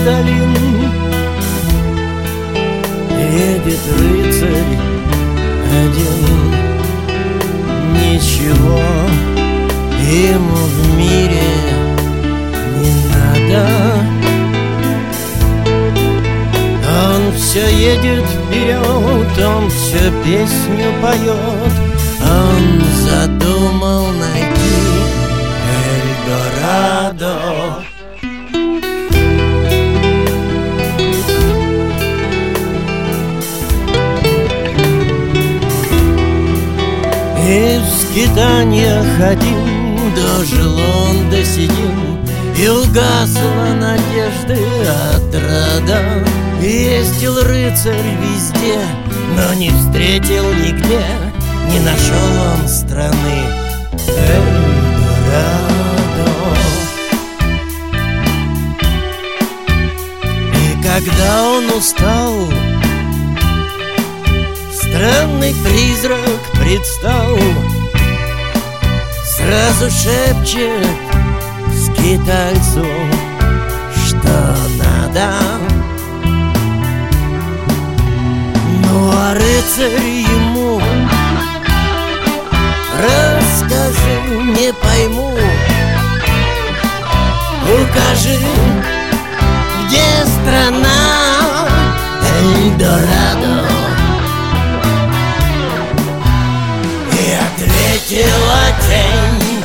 долин едет рыцарь один. Ничего ему в мире не надо. Он все едет вперед, он все песню поет. Он задумал найти Эльдорадо. И в скитаниях один дожил он до седин, и угасла надежды отрада. Ездил рыцарь везде, но не встретил нигде, не нашел он страны Эльдорадо. И когда он устал, странный призрак предстал, сразу шепчет скитальцу, что надо. Ну а рыцарь ему: расскажи, не пойму, укажи, где страна Эльдорадо. И ответила тень: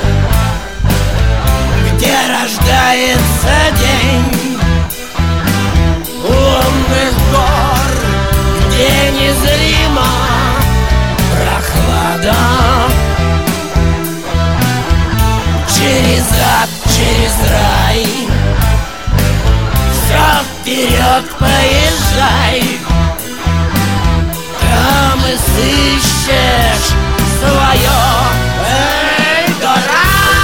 где рождается день, у лунных гор, где незрима прохлада. Через ад, через рай, все вперед поезжай, там и сыщешь свое Эльдорадо.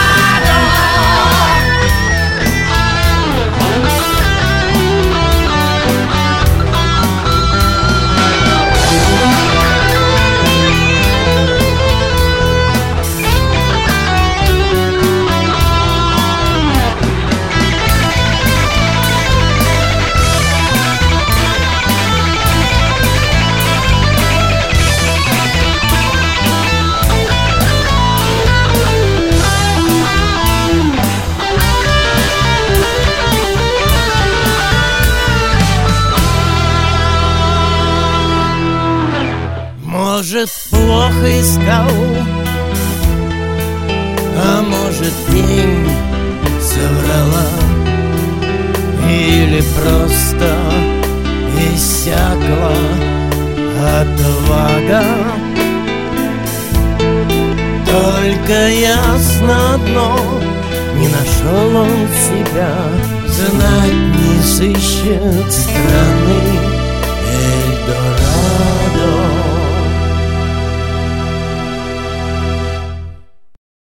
Может, плохо искал, а может, тень соврала, или просто иссякла отвага. Только ясно одно: не нашел он себя, знать не сыщет страны Эльдорадо.